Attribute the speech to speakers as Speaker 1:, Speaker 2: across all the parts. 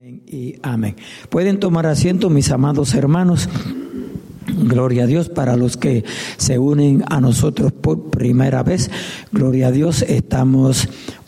Speaker 1: Y amén. Pueden tomar asiento, mis amados hermanos. Gloria a Dios. Para los que se unen a nosotros por primera vez, gloria a Dios, estamos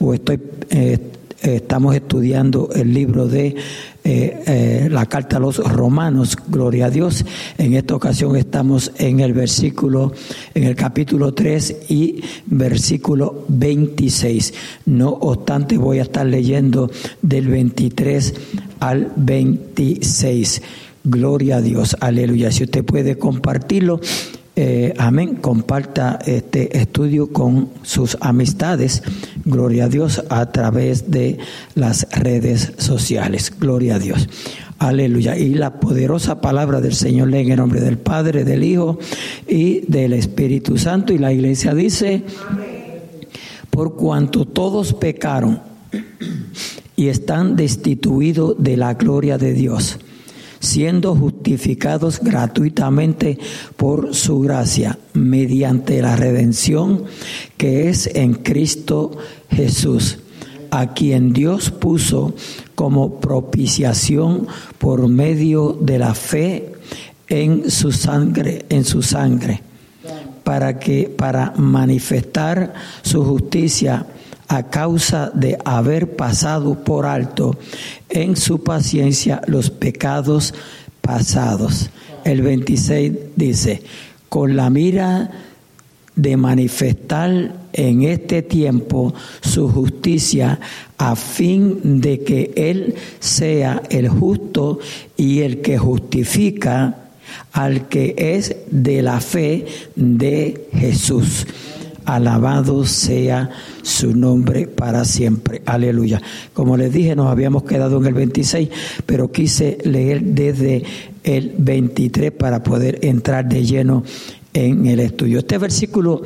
Speaker 1: estudiando el libro de la carta a los Romanos. Gloria a Dios. En esta ocasión estamos en el capítulo 3 y versículo 26. No obstante, voy a estar leyendo del 23 al 26. Gloria a Dios, aleluya. Si usted puede compartirlo, amén, comparta este estudio con sus amistades, gloria a Dios, a través de las redes sociales, gloria a Dios, aleluya. Y la poderosa palabra del Señor lee en el nombre del Padre, del Hijo y del Espíritu Santo. Y la iglesia dice: por cuanto todos pecaron y están destituidos de la gloria de Dios, siendo justificados gratuitamente por su gracia, mediante la redención que es en Cristo Jesús, a quien Dios puso como propiciación por medio de la fe en su sangre, para manifestar su justicia a causa de haber pasado por alto en su paciencia los pecados pasados. El 26 dice: con la mira de manifestar en este tiempo su justicia, a fin de que Él sea el justo y el que justifica al que es de la fe de Jesús. Alabado sea su nombre para siempre. Aleluya. Como les dije, nos habíamos quedado en el 26, pero quise leer desde el 23 para poder entrar de lleno en el estudio. Este versículo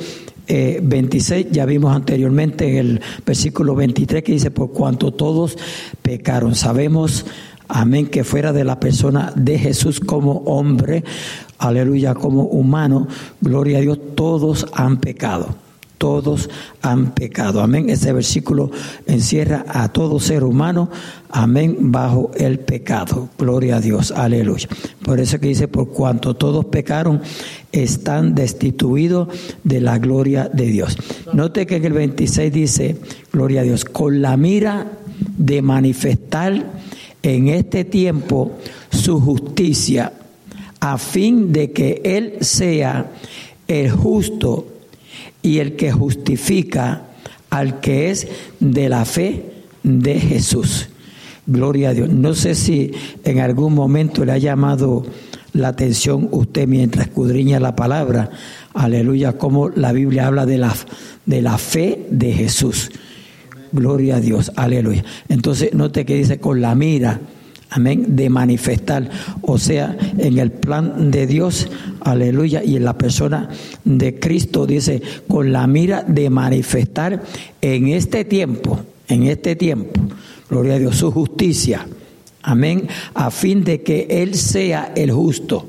Speaker 1: 26 ya vimos anteriormente en el versículo 23, que dice: por cuanto todos pecaron. Sabemos, amén, que fuera de la persona de Jesús como hombre, aleluya, como humano, gloria a Dios, todos han pecado. Todos han pecado, amén. Ese versículo encierra a todo ser humano, amén, bajo el pecado. Gloria a Dios, aleluya. Por eso que dice: por cuanto todos pecaron, están destituidos de la gloria de Dios. Note que en el 26 dice, gloria a Dios, con la mira de manifestar en este tiempo su justicia, a fin de que Él sea el justo y el que justifica al que es de la fe de Jesús. Gloria a Dios. No sé si en algún momento le ha llamado la atención usted mientras escudriña la palabra, aleluya, cómo la Biblia habla de la fe de Jesús. Gloria a Dios, aleluya. Entonces note que dice: con la mira, amén, de manifestar, o sea, en el plan de Dios, aleluya, y en la persona de Cristo, dice: con la mira de manifestar en este tiempo, gloria a Dios, su justicia, amén, a fin de que Él sea el justo,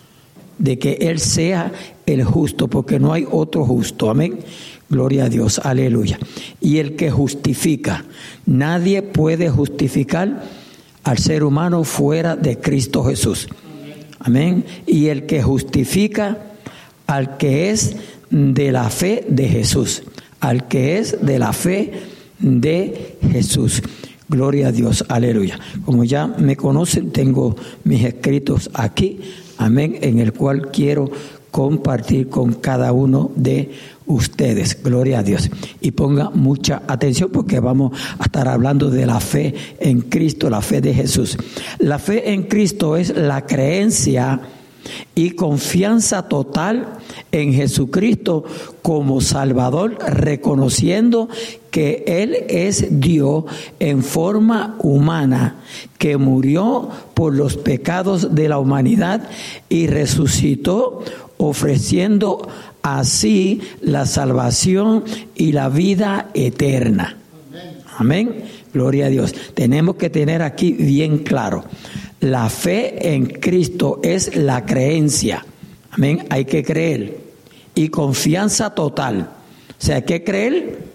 Speaker 1: porque no hay otro justo, amén. Gloria a Dios, aleluya. Y el que justifica. Nadie puede justificar al ser humano fuera de Cristo Jesús. Amén. Y el que justifica al que es de la fe de Jesús. Al que es de la fe de Jesús. Gloria a Dios, aleluya. Como ya me conocen, tengo mis escritos aquí, amén, en el cual quiero compartir con cada uno de ustedes. Gloria a Dios. Y ponga mucha atención, porque vamos a estar hablando de la fe en Cristo, la fe de Jesús. La fe en Cristo es la creencia y confianza total en Jesucristo como Salvador, reconociendo que Él es Dios en forma humana, que murió por los pecados de la humanidad y resucitó, ofreciendo así la salvación y la vida eterna. Amén. Gloria a Dios. Tenemos que tener aquí bien claro: la fe en Cristo es la creencia. Amén. Hay que creer. Y confianza total. O sea, hay que creer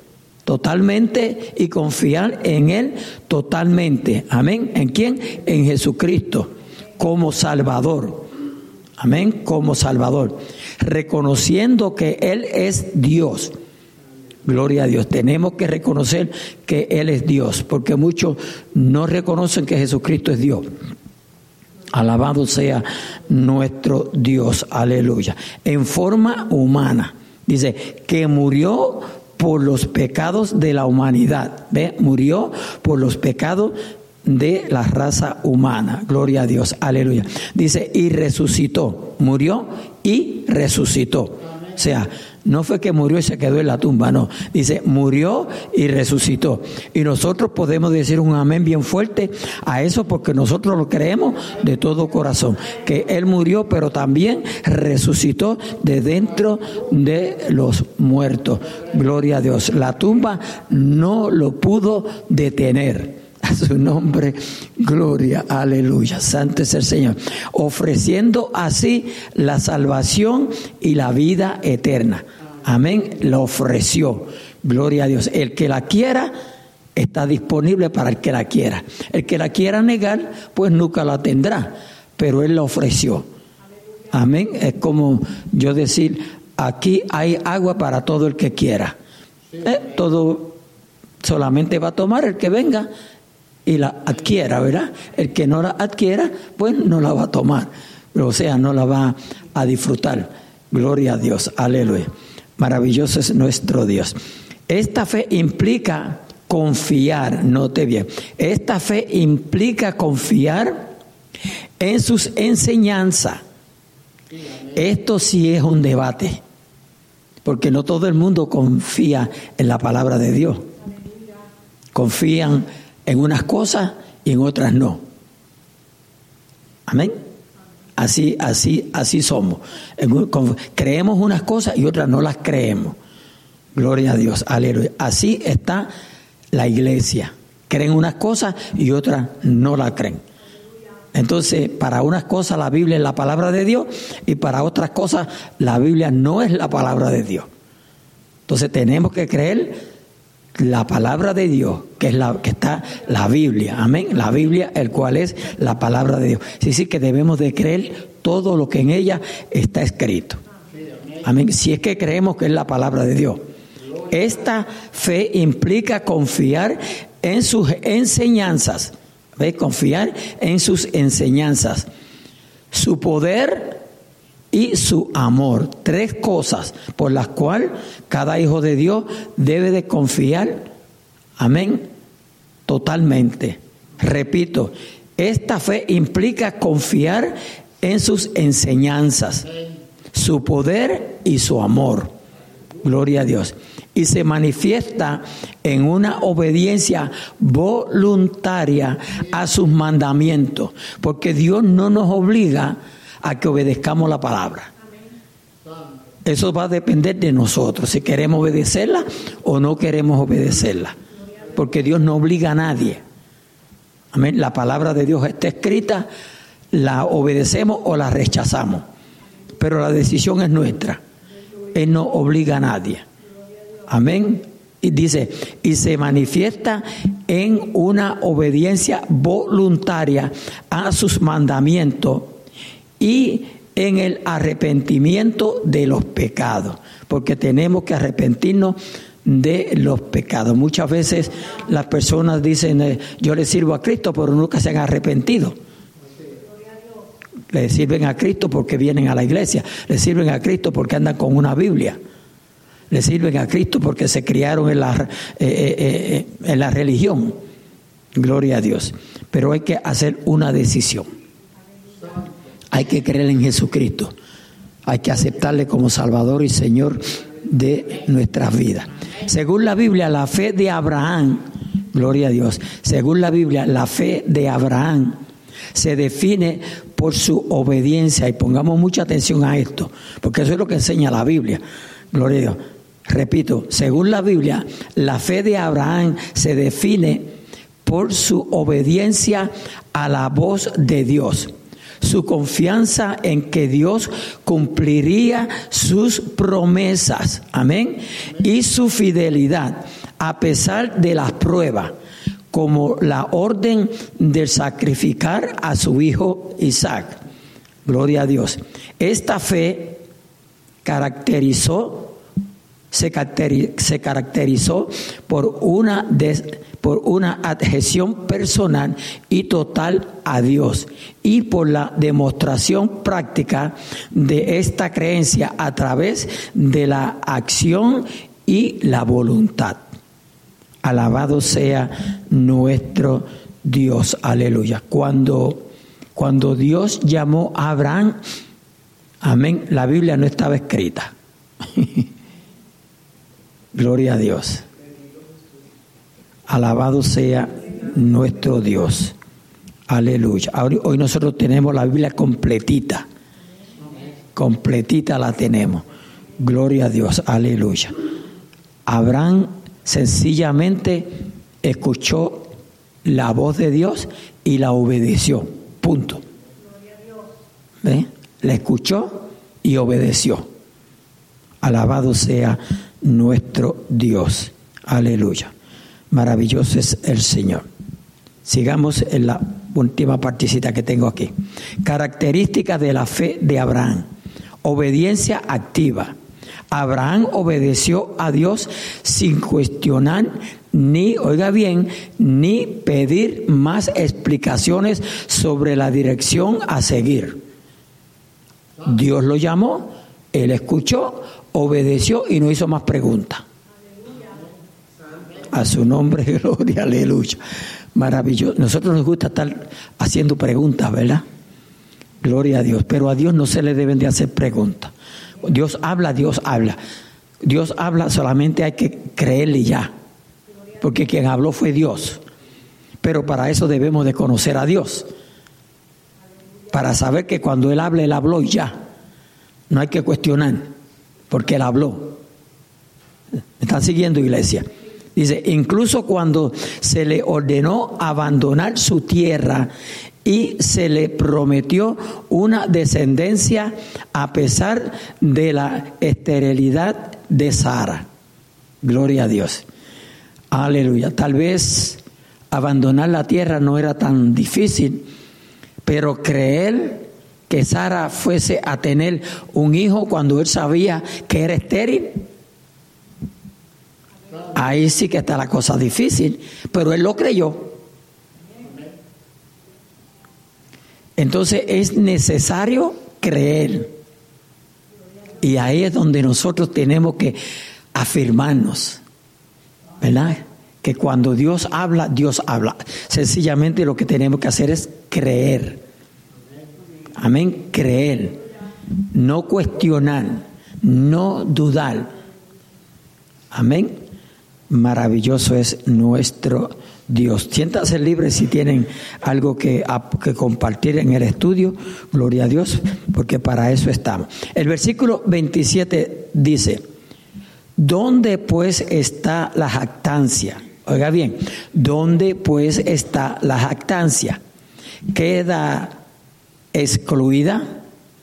Speaker 1: totalmente y confiar en Él totalmente. Amén. ¿En quién? En Jesucristo como Salvador. Amén. Como Salvador. Reconociendo que Él es Dios. Gloria a Dios. Tenemos que reconocer que Él es Dios, porque muchos no reconocen que Jesucristo es Dios. Alabado sea nuestro Dios. Aleluya. En forma humana. Dice que murió por los pecados de la humanidad. ¿Ve? Murió por los pecados de la raza humana. Gloria a Dios. Aleluya. Dice, y resucitó. Murió y resucitó. O sea, no fue que murió y se quedó en la tumba, no. Dice, murió y resucitó. Y nosotros podemos decir un amén bien fuerte a eso, porque nosotros lo creemos de todo corazón. Que Él murió, pero también resucitó de dentro de los muertos. Gloria a Dios. La tumba no lo pudo detener. A su nombre, gloria, aleluya, santo es el Señor, ofreciendo así la salvación y la vida eterna. Amén, la ofreció, gloria a Dios. El que la quiera está disponible para el que la quiera. El que la quiera negar, pues nunca la tendrá, pero Él la ofreció. Amén, es como yo decir, aquí hay agua para todo el que quiera. Todo solamente va a tomar el que venga y la adquiera, ¿verdad? El que no la adquiera, pues no la va a tomar. O sea, no la va a disfrutar. Gloria a Dios. Aleluya. Maravilloso es nuestro Dios. Esta fe implica confiar, note bien. Esta fe implica confiar en sus enseñanzas. Esto sí es un debate, porque no todo el mundo confía en la palabra de Dios. Confían en unas cosas y en otras no. Amén. Así somos. Creemos unas cosas y otras no las creemos. Gloria a Dios. Aleluya. Así está la iglesia. Creen unas cosas y otras no las creen. Entonces, para unas cosas la Biblia es la palabra de Dios y para otras cosas la Biblia no es la palabra de Dios. Entonces tenemos que creer la palabra de Dios, que es que está la Biblia, amén, la Biblia, el cual es la palabra de Dios. Sí, que debemos de creer todo lo que en ella está escrito, amén, si es que creemos que es la palabra de Dios. Esta fe implica confiar en sus enseñanzas, ¿ves? Confiar en sus enseñanzas, su poder y su amor. 3 cosas por las cuales cada hijo de Dios debe de confiar. Amén. Totalmente. Repito, esta fe implica confiar en sus enseñanzas, su poder y su amor. Gloria a Dios. Y se manifiesta en una obediencia voluntaria a sus mandamientos, porque Dios no nos obliga a que obedezcamos la palabra. Eso va a depender de nosotros, si queremos obedecerla o no queremos obedecerla, porque Dios no obliga a nadie. Amén. La palabra de Dios está escrita, la obedecemos o la rechazamos, pero la decisión es nuestra. Él no obliga a nadie. Amén. Y dice, y se manifiesta en una obediencia voluntaria a sus mandamientos y en el arrepentimiento de los pecados, porque tenemos que arrepentirnos de los pecados. Muchas veces las personas dicen, yo le sirvo a Cristo, pero nunca se han arrepentido. Le sirven a Cristo porque vienen a la iglesia, le sirven a Cristo porque andan con una Biblia, le sirven a Cristo porque se criaron en la religión. Gloria a Dios. Pero hay que hacer una decisión. Hay que creer en Jesucristo. Hay que aceptarle como Salvador y Señor de nuestras vidas. Según la Biblia, la fe de Abraham, gloria a Dios, según la Biblia, la fe de Abraham se define por su obediencia. Y pongamos mucha atención a esto, porque eso es lo que enseña la Biblia. Gloria a Dios. Repito, según la Biblia, la fe de Abraham se define por su obediencia a la voz de Dios. Su confianza en que Dios cumpliría sus promesas, amén, y su fidelidad a pesar de las pruebas, como la orden de sacrificar a su hijo Isaac. Gloria a Dios. Esta fe se caracterizó por una adhesión personal y total a Dios, y por la demostración práctica de esta creencia a través de la acción y la voluntad. Alabado sea nuestro Dios. Aleluya. Cuando Dios llamó a Abraham, amén, la Biblia no estaba escrita. Gloria a Dios. Alabado sea nuestro Dios. Aleluya. Hoy nosotros tenemos la Biblia completita. Completita la tenemos. Gloria a Dios. Aleluya. Abraham sencillamente escuchó la voz de Dios y la obedeció. Punto. ¿Ve? La escuchó y obedeció. Alabado sea nuestro Dios. Aleluya. Maravilloso es el Señor. Sigamos en la última partecita que tengo aquí. Características de la fe de Abraham. Obediencia activa. Abraham obedeció a Dios sin cuestionar ni, oiga bien, ni pedir más explicaciones sobre la dirección a seguir. Dios lo llamó, él escuchó, obedeció y no hizo más preguntas. A su nombre, gloria, aleluya. Maravilloso. Nosotros nos gusta estar haciendo preguntas, ¿verdad? Gloria a Dios. Pero a Dios no se le deben de hacer preguntas. Dios habla, Dios habla. Dios habla, solamente hay que creerle ya. Porque quien habló fue Dios. Pero para eso debemos de conocer a Dios. Para saber que cuando Él habla, Él habló y ya. No hay que cuestionar, porque Él habló. ¿Me están siguiendo, iglesia? Dice, incluso cuando se le ordenó abandonar su tierra y se le prometió una descendencia a pesar de la esterilidad de Sara. Gloria a Dios. Aleluya. Tal vez abandonar la tierra no era tan difícil, pero creer que Sara fuese a tener un hijo cuando él sabía que era estéril, ahí sí que está la cosa difícil, pero él lo creyó. Entonces es necesario creer. Y ahí es donde nosotros tenemos que afirmarnos, ¿verdad? Que cuando Dios habla, Dios habla. Sencillamente lo que tenemos que hacer es creer. Amén, creer. No cuestionar, no dudar. Amén. Maravilloso es nuestro Dios. Siéntanse libres si tienen algo que compartir en el estudio. Gloria a Dios, porque para eso estamos. El versículo 27 dice, ¿dónde pues está la jactancia? Oiga bien, ¿dónde pues está la jactancia? ¿Queda excluida?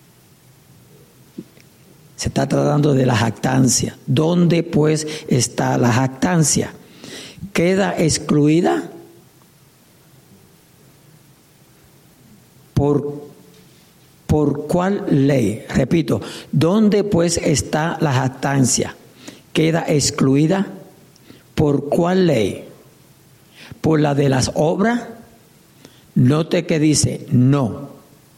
Speaker 1: Se está tratando de la jactancia. ¿Dónde pues está la jactancia? ¿Queda excluida? ¿Por cuál ley? Repito, ¿dónde pues está la jactancia? ¿Queda excluida? ¿Por cuál ley? ¿Por la de las obras? Note que dice no,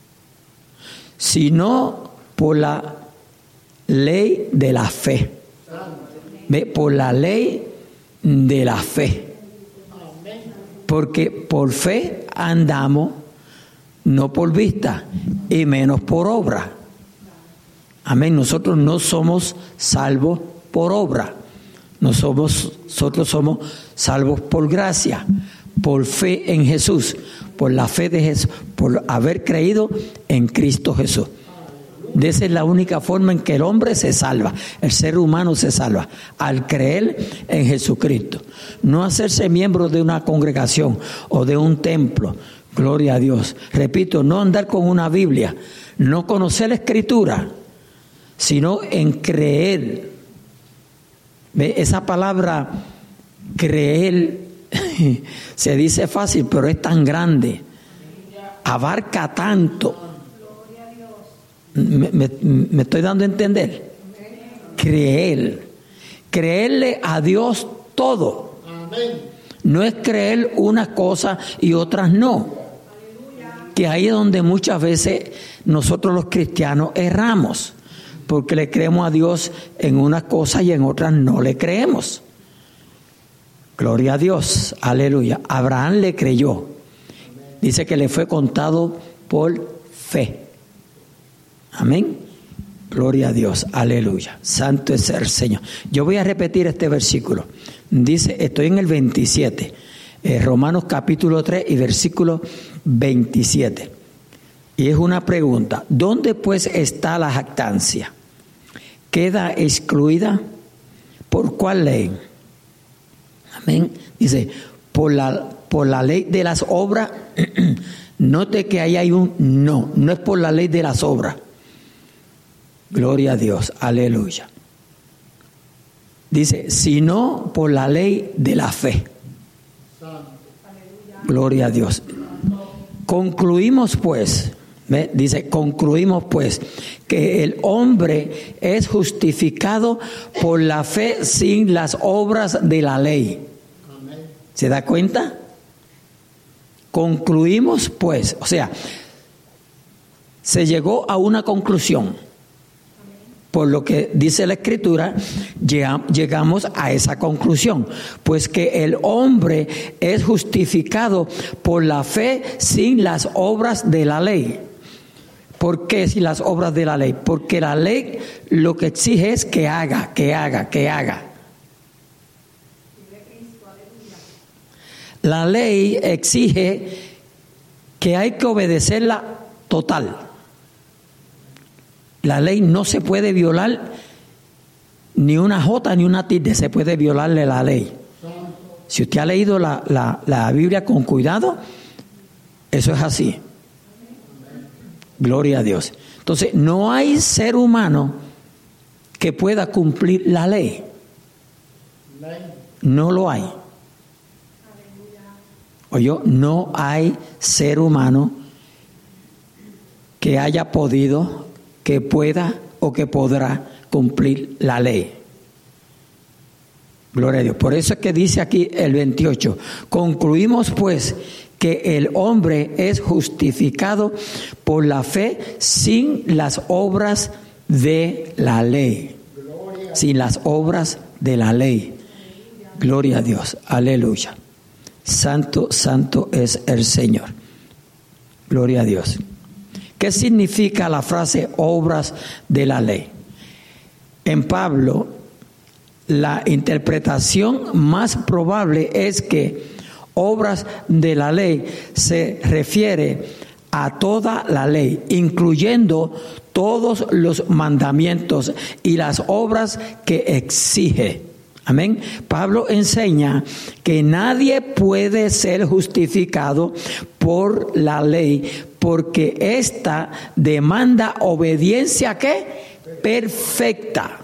Speaker 1: sino por la ley de la fe. Por la ley de la fe. Porque por fe andamos, no por vista, y menos por obra. Amén. Nosotros no somos salvos por obra. Nosotros somos salvos por gracia, por fe en Jesús, por la fe de Jesús, por haber creído en Cristo Jesús. De esa es la única forma en que el hombre se salva, el ser humano se salva, al creer en Jesucristo. No hacerse miembro de una congregación o de un templo, gloria a Dios. Repito, no andar con una Biblia, no conocer la Escritura, sino en creer. Esa palabra Creer se dice fácil, pero es tan grande, abarca tanto. ¿Me estoy dando a entender? Creerle a Dios todo. No es creer unas cosas y otras no. Que ahí es donde muchas veces nosotros los cristianos erramos, porque le creemos a Dios en unas cosas y en otras no le creemos. Gloria a Dios, aleluya. Abraham le creyó. Dice que le fue contado por fe. Amén. Gloria a Dios, aleluya. Santo es el Señor. Yo voy a repetir este versículo. Dice, estoy en el 27, Romanos capítulo 3 y versículo 27. Y es una pregunta. ¿Dónde pues está la jactancia? ¿Queda excluida? ¿Por cuál ley? Amén. Dice, por la ley de las obras. Note que ahí hay no es por la ley de las obras. Gloria a Dios, aleluya. Dice, sino por la ley de la fe. Gloria a Dios. Concluimos pues, dice, concluimos pues que el hombre es justificado por la fe sin las obras de la ley. ¿Se da cuenta? Concluimos pues, o sea, se llegó a una conclusión. Por lo que dice la Escritura, llegamos a esa conclusión, pues que el hombre es justificado por la fe sin las obras de la ley. ¿Por qué sin las obras de la ley? Porque la ley lo que exige es que haga. La ley exige que hay que obedecerla total. La ley no se puede violar, ni una jota ni una tilde se puede violarle la ley. Si usted ha leído la Biblia con cuidado, eso es así. Gloria a Dios. Entonces, no hay ser humano que pueda cumplir la ley. No lo hay. Oye, no hay ser humano que haya podido, que pueda o que podrá cumplir la ley. Gloria a Dios. Por eso es que dice aquí el 28. Concluimos pues que el hombre es justificado por la fe sin las obras de la ley. Sin las obras de la ley. Gloria a Dios. Aleluya. Santo, santo es el Señor. Gloria a Dios. ¿Qué significa la frase obras de la ley? En Pablo, la interpretación más probable es que obras de la ley se refiere a toda la ley, incluyendo todos los mandamientos y las obras que exige. Amén. Pablo enseña que nadie puede ser justificado por la ley porque ésta demanda obediencia ¿qué? Perfecta.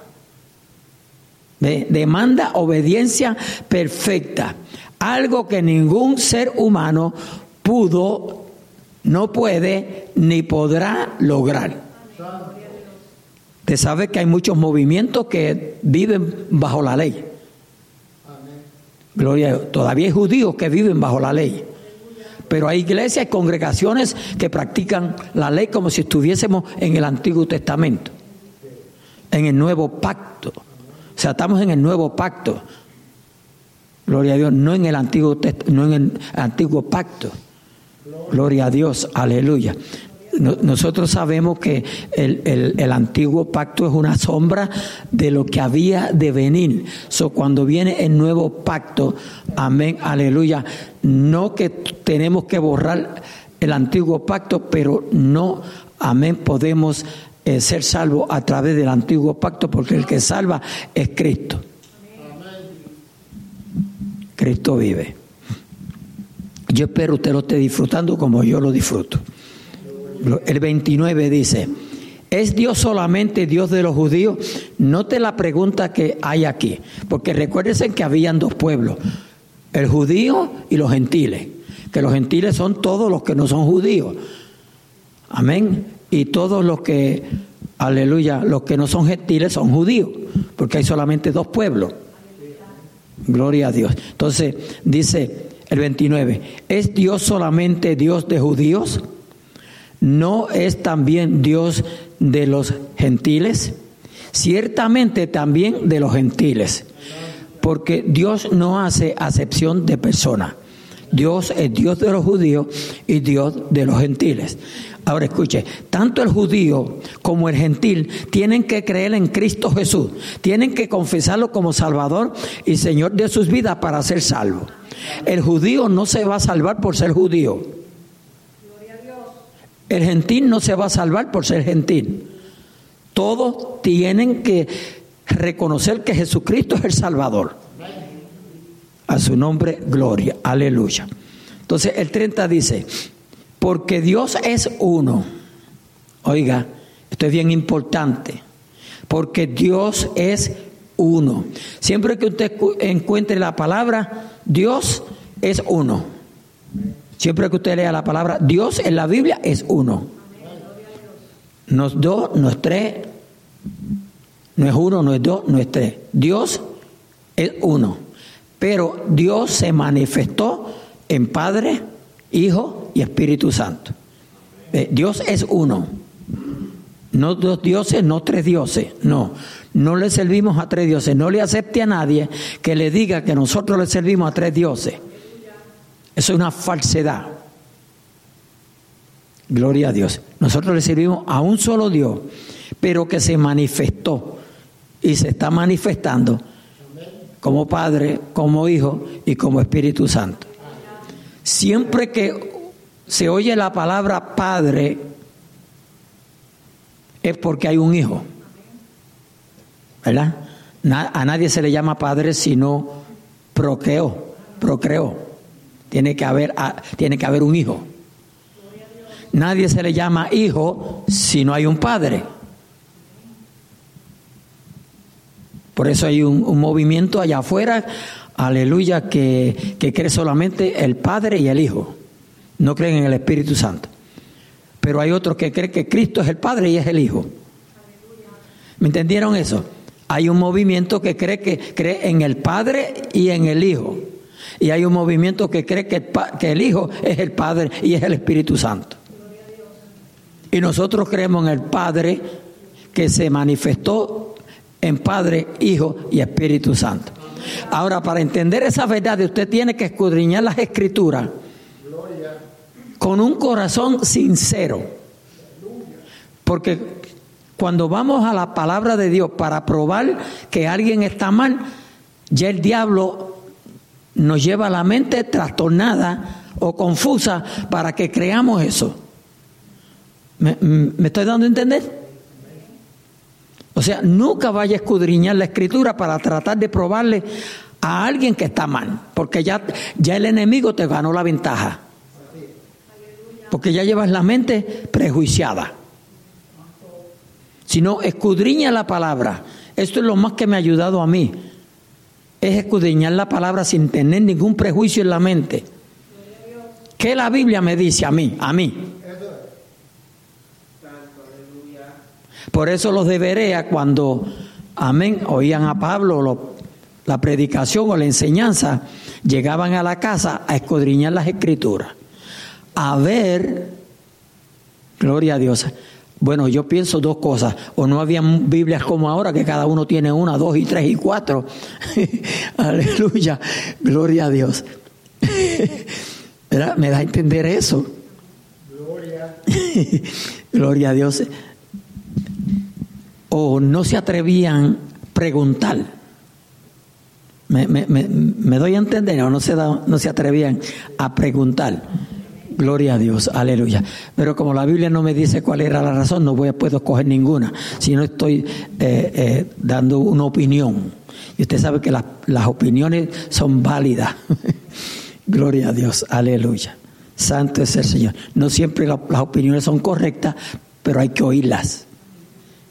Speaker 1: Demanda obediencia perfecta. Algo que ningún ser humano pudo, no puede ni podrá lograr. Usted sabe que hay muchos movimientos que viven bajo la ley. Gloria a Dios. Todavía hay judíos que viven bajo la ley. Pero hay iglesias y congregaciones que practican la ley como si estuviésemos en el Antiguo Testamento, en el Nuevo Pacto. O sea, estamos en el Nuevo Pacto. Gloria a Dios, no en el Antiguo Pacto. Gloria a Dios, aleluya. Nosotros sabemos que el antiguo pacto es una sombra de lo que había de venir. Cuando viene el nuevo pacto, amén, aleluya, no que tenemos que borrar el antiguo pacto, pero no, amén, podemos ser salvos a través del antiguo pacto, porque el que salva es Cristo. Cristo vive. Yo espero usted lo esté disfrutando como yo lo disfruto. El 29 dice, ¿Es Dios solamente Dios de los judíos? Note la pregunta que hay aquí, porque recuérdense que habían dos pueblos, el judío y los gentiles, que los gentiles son todos los que no son judíos, amén, y todos los que, aleluya, los que no son gentiles son judíos, porque hay solamente dos pueblos, gloria a Dios. Entonces dice el 29, ¿es Dios solamente Dios de judíos? ¿No es también Dios de los gentiles? Ciertamente también de los gentiles, porque Dios no hace acepción de personas. Dios es Dios de los judíos y Dios de los gentiles. Ahora escuche, tanto el judío como el gentil tienen que creer en Cristo Jesús, tienen que confesarlo como Salvador y Señor de sus vidas para ser salvos. El judío no se va a salvar por ser judío. El gentil no se va a salvar por ser gentil. Todos tienen que reconocer que Jesucristo es el Salvador. A su nombre, gloria. Aleluya. Entonces el 30 dice, porque Dios es uno. Oiga, esto es bien importante. Porque Dios es uno. Siempre que usted encuentre la palabra, Dios es uno. Siempre que usted lea la palabra Dios en la Biblia es uno. No es dos, no es tres, no es uno, no es dos, no es tres. Dios es uno. Pero Dios se manifestó en Padre, Hijo y Espíritu Santo. Dios es uno. No dos dioses, no tres dioses. No, no le servimos a tres dioses. No le acepte a nadie que le diga que nosotros le servimos a tres dioses. Eso es una falsedad. Gloria a Dios. Nosotros le servimos a un solo Dios, pero que se manifestó y se está manifestando como Padre, como Hijo y como Espíritu Santo. Siempre que se oye la palabra Padre, es porque hay un Hijo. ¿Verdad? A nadie se le llama Padre sino procreó. Tiene que haber un hijo. Nadie se le llama hijo si no hay un padre. Por eso hay un movimiento allá afuera, aleluya, que cree solamente el Padre y el Hijo. No creen en el Espíritu Santo. Pero hay otros que creen que Cristo es el Padre y es el Hijo. ¿Me entendieron eso? Hay un movimiento que cree en el Padre y en el Hijo. Y hay un movimiento que cree que el Hijo es el Padre y es el Espíritu Santo. Y nosotros creemos en el Padre que se manifestó en Padre, Hijo y Espíritu Santo. Ahora, para entender esa verdad, usted tiene que escudriñar las Escrituras con un corazón sincero. Porque cuando vamos a la palabra de Dios para probar que alguien está mal, ya el diablo nos lleva a la mente trastornada o confusa para que creamos eso. ¿Me estoy dando a entender? O sea, nunca vaya a escudriñar la Escritura para tratar de probarle a alguien que está mal, porque ya el enemigo te ganó la ventaja. Porque ya llevas la mente prejuiciada. Si no, escudriña la palabra. Esto es lo más que me ha ayudado a mí. Es escudriñar la palabra sin tener ningún prejuicio en la mente. ¿Qué la Biblia me dice a mí? A mí. Por eso los de Berea, cuando, amén, oían a Pablo la predicación o la enseñanza, llegaban a la casa a escudriñar las Escrituras. A ver, gloria a Dios. Bueno, yo pienso dos cosas. O no había Biblias como ahora, que cada uno tiene 1, 2 y 3 y 4. Aleluya, gloria a Dios. ¿Verdad? ¿Me da a entender eso? Gloria a Dios. O no se atrevían a preguntar. ¿Me doy a entender? O no se atrevían a preguntar. Gloria a Dios, aleluya. Pero como la Biblia no me dice cuál era la razón, no puedo escoger ninguna, si no estoy dando una opinión. Y usted sabe que las opiniones son válidas. Gloria a Dios, aleluya. Santo es el Señor. No siempre las opiniones son correctas, pero hay que oírlas.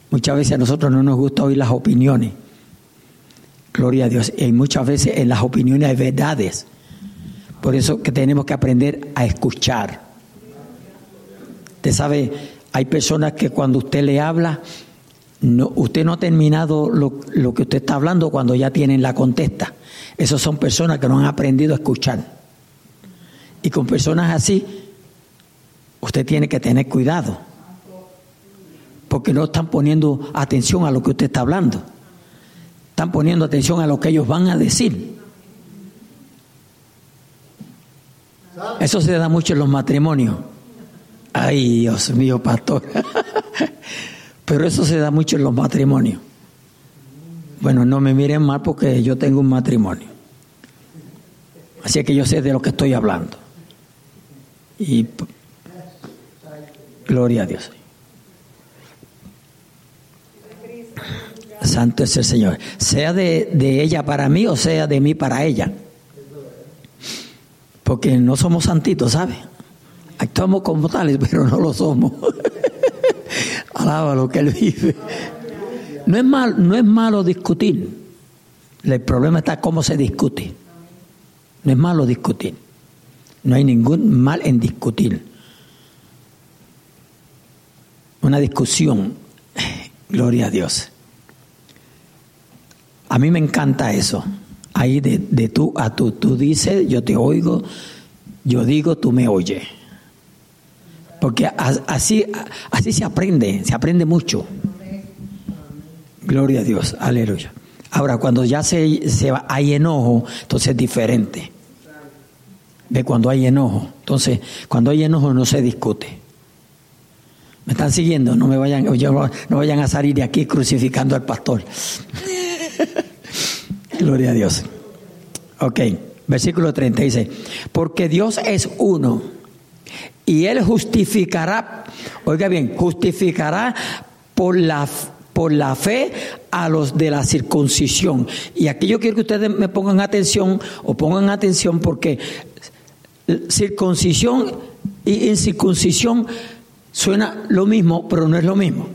Speaker 1: Muchas veces a nosotros no nos gusta oír las opiniones. Gloria a Dios. Y muchas veces en las opiniones hay verdades. Por eso que tenemos que aprender a escuchar. Usted sabe, hay personas que cuando usted le habla, usted no ha terminado lo que usted está hablando cuando ya tienen la contesta. Esas son personas que no han aprendido a escuchar. Y con personas así, usted tiene que tener cuidado. Porque no están poniendo atención a lo que usted está hablando. Están poniendo atención a lo que ellos van a decir. Eso se da mucho en los matrimonios. Ay, Dios mío, pastor. Pero eso se da mucho en los matrimonios. Bueno, no me miren mal porque yo tengo un matrimonio. Así que yo sé de lo que estoy hablando. Y gloria a Dios. Santo es el Señor. Sea de ella para mí o sea de mí para ella. Porque no somos santitos, ¿sabe? Actuamos como tales, pero no lo somos. Alaba lo que Él dice. No es malo discutir. El problema está cómo se discute. No es malo discutir. No hay ningún mal en discutir. Una discusión. Gloria a Dios. A mí me encanta eso. Ahí de tú a tú. Tú dices, yo te oigo. Yo digo, tú me oyes. Porque así se aprende mucho. Gloria a Dios, aleluya. Ahora, cuando ya hay enojo, entonces es diferente. Ve, cuando hay enojo. Entonces, cuando hay enojo no se discute. ¿Me están siguiendo? No vayan a salir de aquí crucificando al pastor. Gloria a Dios. Ok, versículo 30 dice, porque Dios es uno y Él justificará, oiga bien, justificará por la fe a los de la circuncisión. Y aquí yo quiero que ustedes me pongan atención porque circuncisión y incircuncisión suena lo mismo, pero no es lo mismo.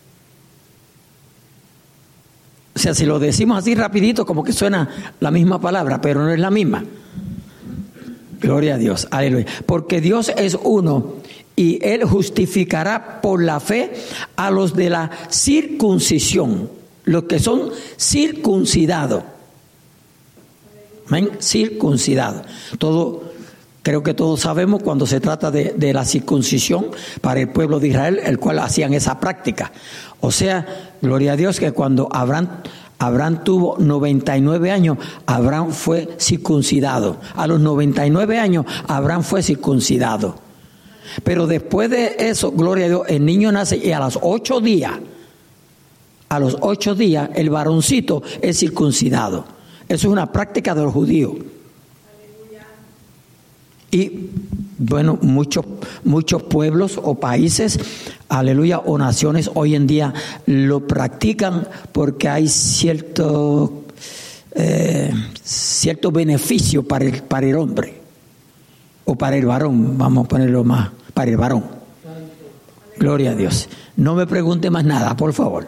Speaker 1: O sea, si lo decimos así rapidito, como que suena la misma palabra, pero no es la misma. Gloria a Dios, aleluya. Porque Dios es uno y Él justificará por la fe a los de la circuncisión, los que son circuncidados. ¿Amén? Circuncidados. Creo que todos sabemos cuando se trata de la circuncisión para el pueblo de Israel, el cual hacían esa práctica. O sea, gloria a Dios que cuando Abraham tuvo 99 años, Abraham fue circuncidado. A los 99 años, Abraham fue circuncidado. Pero después de eso, gloria a Dios, el niño nace y a los 8 días, el varoncito es circuncidado. Eso es una práctica de los judíos. Y bueno, muchos pueblos o países, aleluya, o naciones hoy en día lo practican porque hay cierto beneficio para el hombre o para el varón, vamos a ponerlo más, para el varón. Gloria a Dios. No me pregunte más nada, por favor.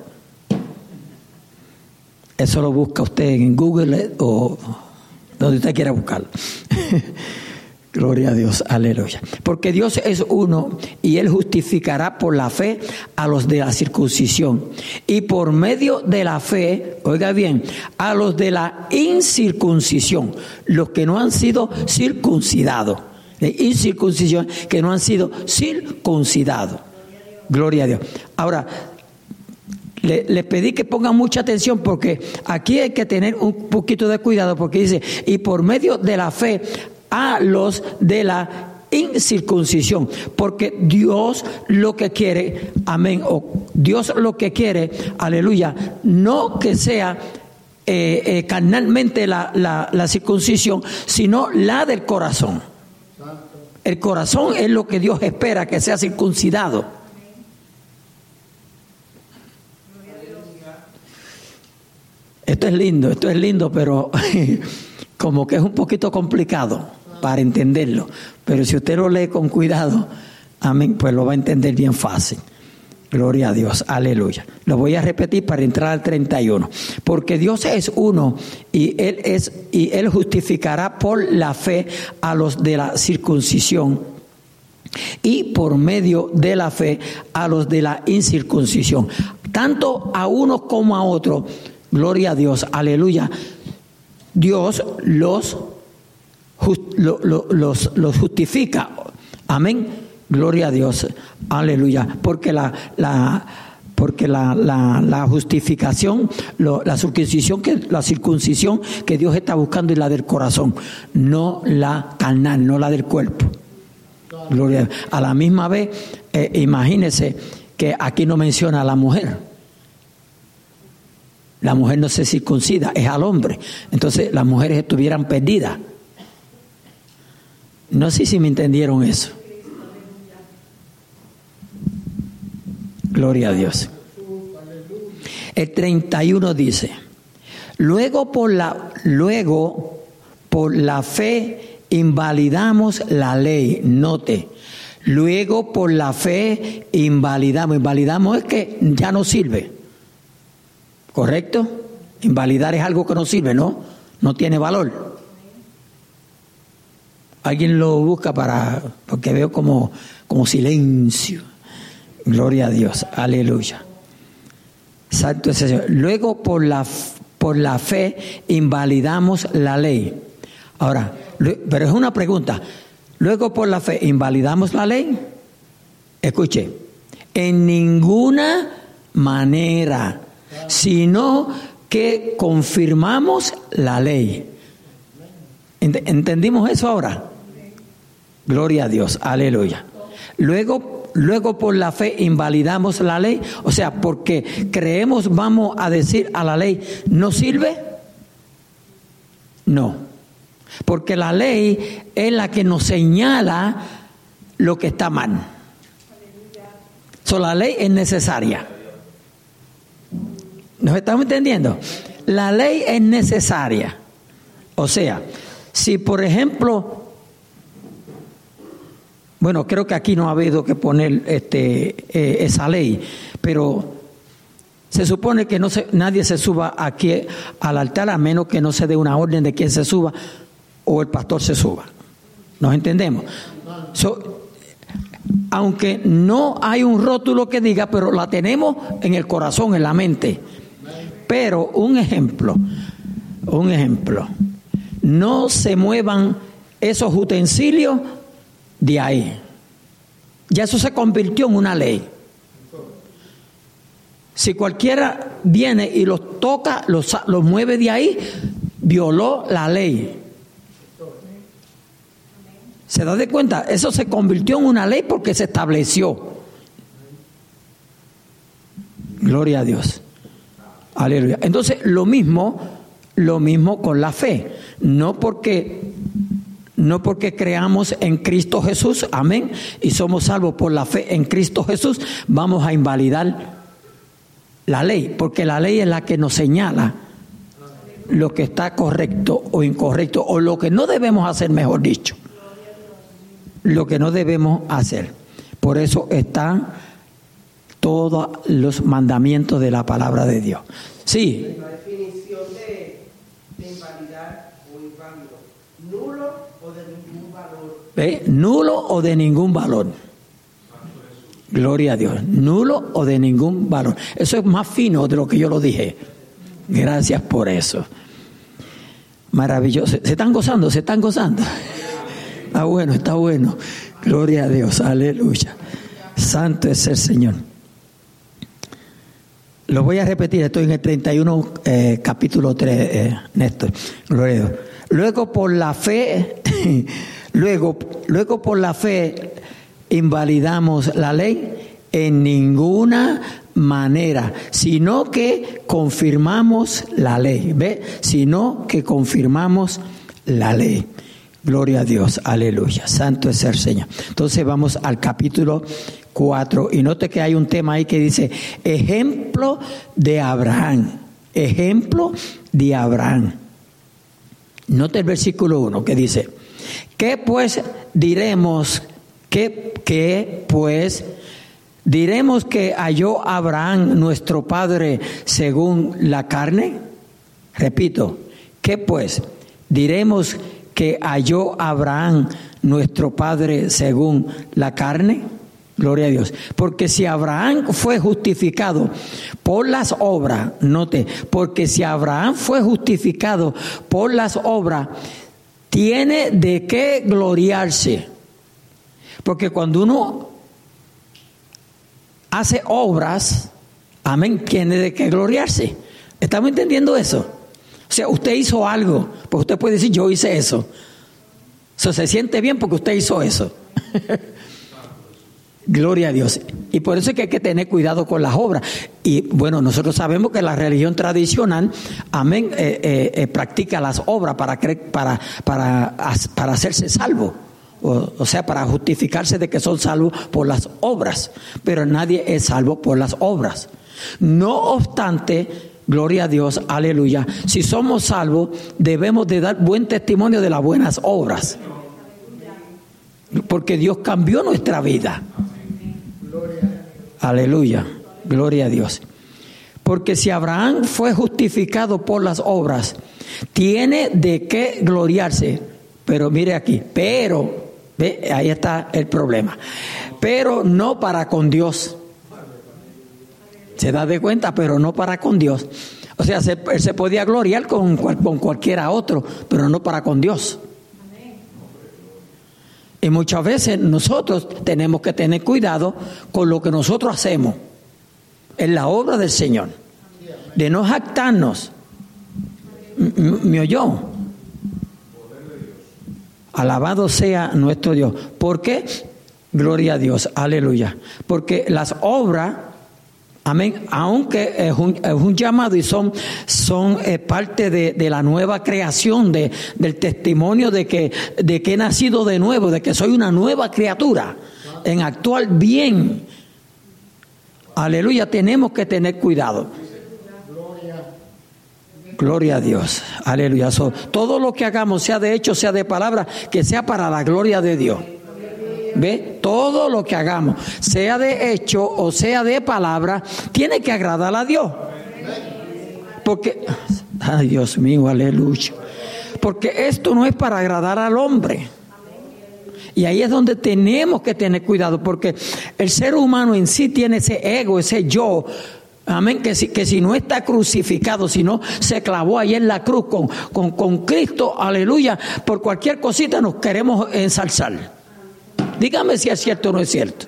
Speaker 1: Eso lo busca usted en Google o donde usted quiera buscarlo. Gloria a Dios, aleluya. Porque Dios es uno y Él justificará por la fe a los de la circuncisión. Y por medio de la fe, oiga bien, a los de la incircuncisión, los que no han sido circuncidados. De incircuncisión, que no han sido circuncidados. Gloria a Dios. Ahora, les pedí que pongan mucha atención porque aquí hay que tener un poquito de cuidado porque dice, y por medio de la fe a los de la incircuncisión, porque Dios lo que quiere, amén, o Dios lo que quiere, aleluya, no que sea carnalmente la circuncisión, sino la del corazón. El corazón es lo que Dios espera que sea circuncidado. Esto es lindo, pero como que es un poquito complicado para entenderlo. Pero si usted lo lee con cuidado, amén, pues lo va a entender bien fácil. Gloria a Dios, aleluya. Lo voy a repetir para entrar al 31. Porque Dios es uno y Él justificará por la fe a los de la circuncisión y por medio de la fe a los de la incircuncisión. Tanto a unos como a otros, gloria a Dios, aleluya. Dios los justifica. Amén. Gloria a Dios, aleluya, porque la justificación, la circuncisión que Dios está buscando es la del corazón, no la carnal, no la del cuerpo. Gloria a Dios. A la misma vez, imagínense que aquí no menciona a la mujer. La mujer no se circuncida, es al hombre. Entonces las mujeres estuvieran perdidas. No sé si me entendieron eso. Gloria a Dios. El 31 dice: luego por la fe invalidamos la ley. Note, luego por la fe invalidamos es que ya no sirve. ¿Correcto? Invalidar es algo que no sirve, ¿no? No tiene valor. Alguien lo busca porque veo como silencio. Gloria a Dios, aleluya. Santo es el Señor. Luego por la fe invalidamos la ley. Ahora, pero es una pregunta. Luego por la fe invalidamos la ley. Escuche, en ninguna manera, sino que confirmamos la ley. ¿Entendimos eso ahora? Gloria a Dios, aleluya. Luego por la fe invalidamos la ley, o sea, porque creemos, vamos a decir a la ley, ¿no sirve? No, porque la ley es la que nos señala lo que está mal. La ley es necesaria. ¿Nos estamos entendiendo? La ley es necesaria. O sea, si por ejemplo... Bueno, creo que aquí no ha habido que poner esa ley, pero se supone que nadie se suba aquí al altar a menos que no se dé una orden de quién se suba o el pastor se suba. ¿Nos entendemos? Aunque no hay un rótulo que diga, pero la tenemos en el corazón, en la mente. Pero un ejemplo, no se muevan esos utensilios de ahí. Ya eso se convirtió en una ley. Si cualquiera viene y los toca, los mueve de ahí, violó la ley. ¿Se da de cuenta? Eso se convirtió en una ley porque se estableció. Gloria a Dios. Aleluya. Entonces, lo mismo con la fe. No porque creamos en Cristo Jesús, amén, y somos salvos por la fe en Cristo Jesús, vamos a invalidar la ley, porque la ley es la que nos señala lo que está correcto o incorrecto, o lo que no debemos hacer, mejor dicho. Lo que no debemos hacer. Por eso están todos los mandamientos de la palabra de Dios. Sí.
Speaker 2: La definición de invalidar o inválido. Nulo o de ningún valor.
Speaker 1: Nulo o de ningún valor. Gloria a Dios. Nulo o de ningún valor. Eso es más fino de lo que yo lo dije. Gracias por eso. Maravilloso. ¿Se están gozando? Está bueno. Gloria a Dios. Aleluya. Santo es el Señor. Lo voy a repetir. Estoy en el 31, capítulo 3, Néstor. Gloria a Dios. Luego por la fe, luego por la fe invalidamos la ley en ninguna manera, sino que confirmamos la ley. ¿Ve? Sino que confirmamos la ley. Gloria a Dios, aleluya. Santo es el Señor. Entonces vamos al capítulo 4 y note que hay un tema ahí que dice ejemplo de Abraham. Ejemplo de Abraham. Note el versículo 1 que dice: ¿qué pues diremos? ¿Qué pues ¿diremos que halló Abraham nuestro padre según la carne? Repito, ¿qué pues? ¿Diremos que halló Abraham nuestro padre según la carne? Gloria a Dios. Porque si Abraham fue justificado por las obras, note, porque si Abraham fue justificado por las obras, tiene de qué gloriarse. Porque cuando uno hace obras, amén, tiene de qué gloriarse. ¿Estamos entendiendo eso? O sea, usted hizo algo, pues usted puede decir, yo hice eso. So, se siente bien porque usted hizo eso. Gloria a Dios. Y por eso es que hay que tener cuidado con las obras. Y bueno, nosotros sabemos que la religión tradicional, amén, practica las obras para hacerse salvo. O sea, para justificarse de que son salvos por las obras. Pero nadie es salvo por las obras. No obstante, gloria a Dios, aleluya, si somos salvos, debemos de dar buen testimonio de las buenas obras. Porque Dios cambió nuestra vida. Aleluya, gloria a Dios. Porque si Abraham fue justificado por las obras, tiene de qué gloriarse. Pero mire aquí, ve, ahí está el problema. Pero no para con Dios. Se da de cuenta, pero no para con Dios. O sea, él se podía gloriar con cualquiera otro, pero no para con Dios. Y muchas veces nosotros tenemos que tener cuidado con lo que nosotros hacemos en la obra del Señor. De no jactarnos. ¿Me oyó? Alabado sea nuestro Dios. ¿Por qué? Gloria a Dios. Aleluya. Porque las obras, amén, aunque es un llamado y son parte de la nueva creación, del testimonio de que he nacido de nuevo, de que soy una nueva criatura, en actuar bien. Aleluya, tenemos que tener cuidado. Gloria a Dios. Aleluya. Todo lo que hagamos, sea de hecho, sea de palabra, que sea para la gloria de Dios. ¿Ve? Todo lo que hagamos, sea de hecho o sea de palabra, tiene que agradar a Dios. Porque, ay Dios mío, aleluya. Porque esto no es para agradar al hombre. Y ahí es donde tenemos que tener cuidado, porque el ser humano en sí tiene ese ego, ese yo. Amén, que si no está crucificado, si no se clavó ahí en la cruz con Cristo, aleluya, por cualquier cosita nos queremos ensalzar. Dígame si es cierto o no es cierto.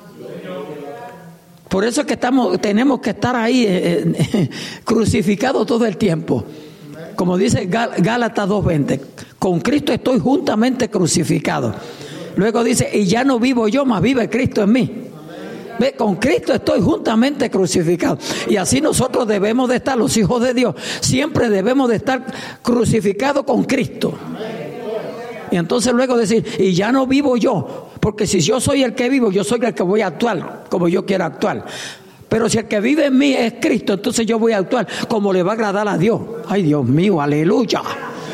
Speaker 1: Por eso es que tenemos que estar ahí crucificados todo el tiempo. Como dice Gálatas 2:20, con Cristo estoy juntamente crucificado. Luego dice, y ya no vivo yo, mas vive Cristo en mí. ¿Ve? Con Cristo estoy juntamente crucificado. Y así nosotros debemos de estar, los hijos de Dios, siempre debemos de estar crucificados con Cristo. Y entonces luego decir, y ya no vivo yo, porque si yo soy el que vivo, yo soy el que voy a actuar como yo quiero actuar. Pero si el que vive en mí es Cristo, entonces yo voy a actuar como le va a agradar a Dios. Ay, Dios mío, aleluya.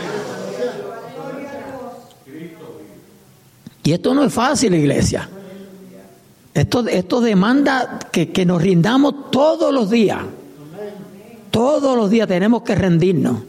Speaker 1: Y esto no es fácil, iglesia. Esto demanda que nos rindamos todos los días. Todos los días tenemos que rendirnos.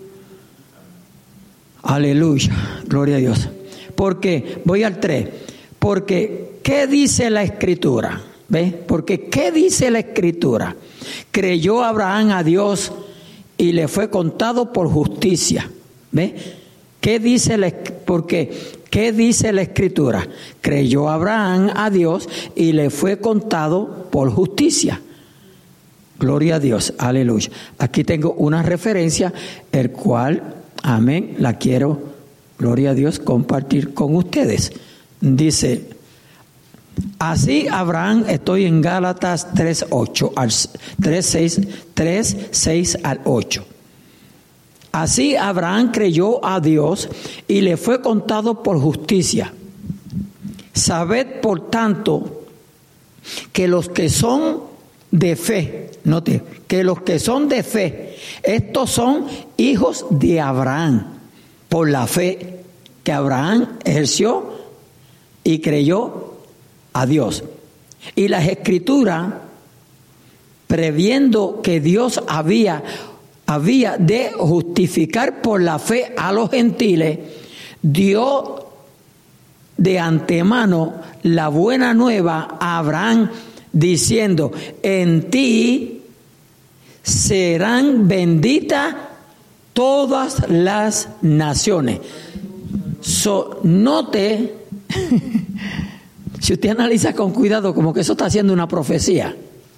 Speaker 1: Aleluya, gloria a Dios. Porque, voy al 3, porque ¿qué dice la Escritura? ¿Ve? Porque ¿qué dice la Escritura? Creyó Abraham a Dios y le fue contado por justicia. ¿Ve? ¿Qué dice ¿qué dice la Escritura? Creyó Abraham a Dios y le fue contado por justicia. Gloria a Dios, aleluya. Aquí tengo una referencia, el cual, amén, la quiero, gloria a Dios, compartir con ustedes. Dice, así Abraham, estoy en Gálatas 3:6 al 8. Así Abraham creyó a Dios y le fue contado por justicia. Sabed, por tanto, que los que son de fe, note, que los que son de fe, estos son hijos de Abraham, por la fe que Abraham ejerció y creyó a Dios. Y las Escrituras, previendo que Dios había de justificar por la fe a los gentiles, dio de antemano la buena nueva a Abraham, diciendo: en ti serán benditas todas las naciones. Note, si usted analiza con cuidado, como que eso está haciendo una profecía.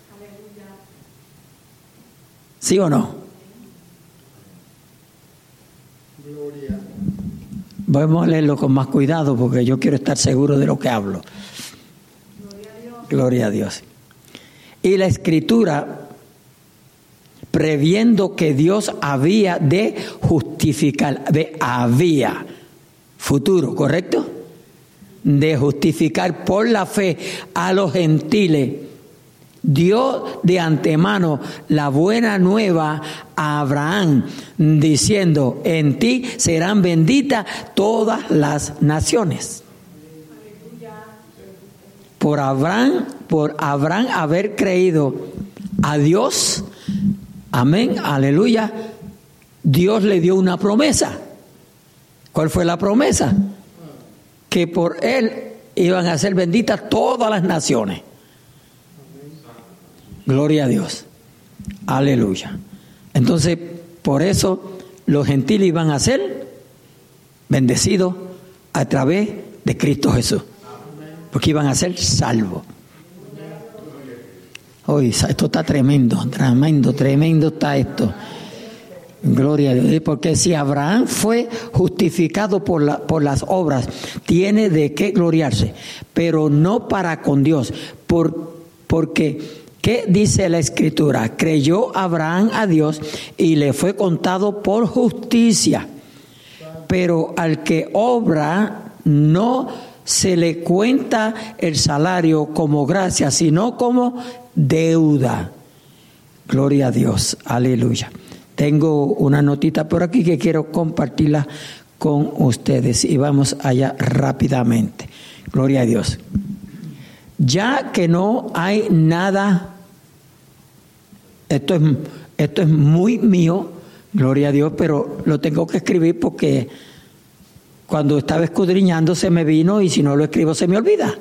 Speaker 1: ¿Sí o no? Vamos a leerlo con más cuidado porque yo quiero estar seguro de lo que hablo. Gloria a Dios. Y la Escritura, previendo que Dios había de justificar, había, futuro, ¿correcto? De justificar por la fe a los gentiles, dio de antemano la buena nueva a Abraham, diciendo: en ti serán benditas todas las naciones. Por Abraham haber creído a Dios, amén, aleluya, Dios le dio una promesa. ¿Cuál fue la promesa? Que por él iban a ser benditas todas las naciones. Gloria a Dios. Aleluya. Entonces, por eso los gentiles iban a ser bendecidos a través de Cristo Jesús. Porque iban a ser salvos. Hoy esto está tremendo está esto. Gloria a Dios. Porque si Abraham fue justificado por las obras, tiene de qué gloriarse, pero no para con Dios. Porque ¿qué dice la Escritura? Creyó Abraham a Dios y le fue contado por justicia. Pero al que obra no se le cuenta el salario como gracia, sino como deuda. Gloria a Dios. Aleluya. Tengo una notita por aquí que quiero compartirla con ustedes y vamos allá rápidamente. Gloria a Dios. Ya que no hay nada, esto es muy mío, gloria a Dios, pero lo tengo que escribir porque cuando estaba escudriñando se me vino y si no lo escribo se me olvida.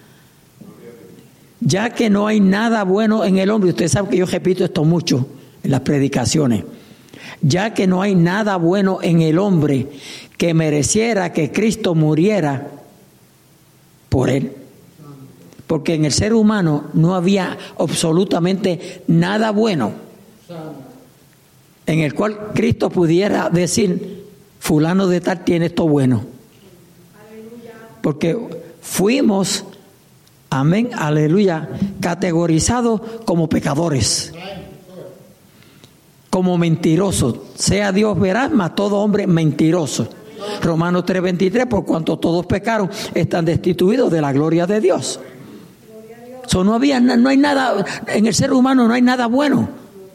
Speaker 1: Ya que no hay nada bueno en el hombre, usted sabe que yo repito esto mucho en las predicaciones, ya que no hay nada bueno en el hombre que mereciera que Cristo muriera por él. Porque en el ser humano no había absolutamente nada bueno en el cual Cristo pudiera decir: fulano de tal tiene esto bueno. Porque fuimos, amén, aleluya, categorizados como pecadores, como mentirosos. Sea Dios veraz, mas todo hombre mentiroso. Romanos 3:23, por cuanto todos pecaron, están destituidos de la gloria de Dios. No hay nada, en el ser humano no hay nada bueno.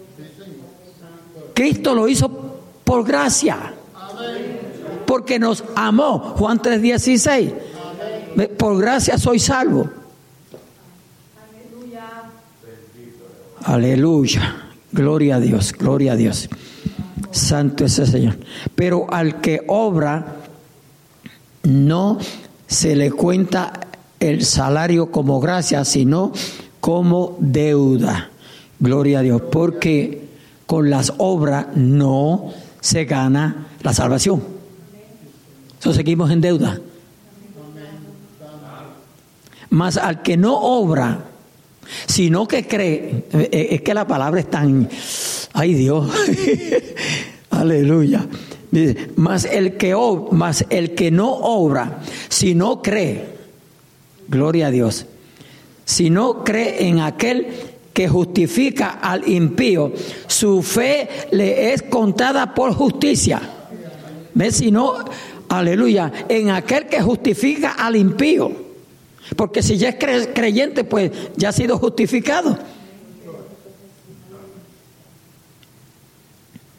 Speaker 1: Cristo lo hizo por gracia, porque nos amó. Juan 3:16, por gracia soy salvo. Aleluya, gloria a Dios, gloria a Dios. Santo es el Señor. Pero al que obra no se le cuenta el salario como gracia, sino como deuda. Gloria a Dios, porque con las obras no se gana la salvación. Entonces seguimos en deuda. Mas al que no obra, sino que cree, es que la palabra es tan, ay Dios, aleluya. Mas el que no obra, sino cree, gloria a Dios, si no cree en aquel que justifica al impío, su fe le es contada por justicia. ¿Ves? Si no, aleluya, en aquel que justifica al impío, porque si ya es creyente, pues ya ha sido justificado.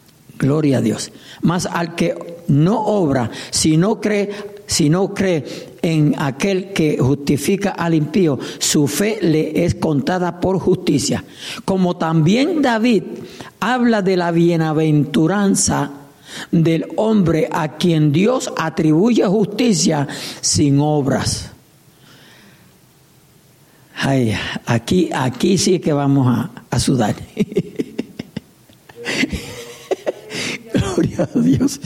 Speaker 1: Gloria a Dios. Mas al que no obra, si no cree en aquel que justifica al impío, su fe le es contada por justicia. Como también David habla de la bienaventuranza del hombre a quien Dios atribuye justicia sin obras. Ay, aquí sí que vamos a sudar. Gloria a Dios.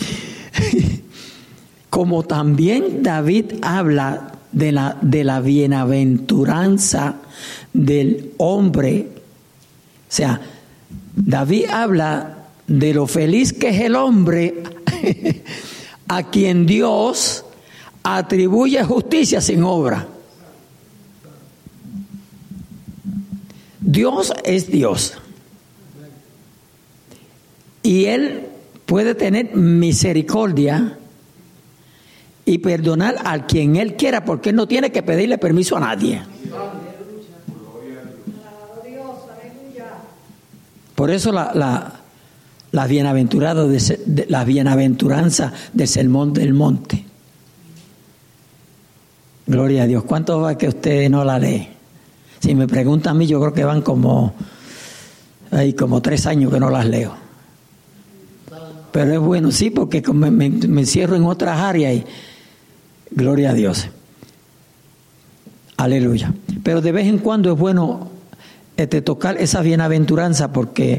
Speaker 1: Como también David habla de la bienaventuranza del hombre. O sea, David habla de lo feliz que es el hombre a quien Dios atribuye justicia sin obra. Dios es Dios. Y Él puede tener misericordia y perdonar a quien Él quiera, porque Él no tiene que pedirle permiso a nadie. Por eso la bienaventuranza del Sermón del Monte. Gloria a Dios. ¿Cuánto va que usted no la lee? Si me preguntan a mí, yo creo que van como 3 años que no las leo. Pero es bueno, sí, porque me encierro en otras áreas y gloria a Dios. Aleluya. Pero de vez en cuando es bueno tocar esa bienaventuranza, porque